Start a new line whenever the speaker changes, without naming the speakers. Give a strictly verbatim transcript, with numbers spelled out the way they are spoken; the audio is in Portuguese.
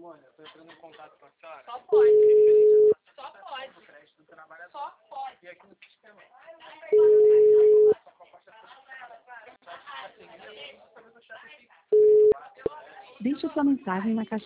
Simone, eu tô entrando em contato com a senhora.
Só pode. Só pode. Só pode.
E aqui no sistema.
Deixe sua mensagem na caixa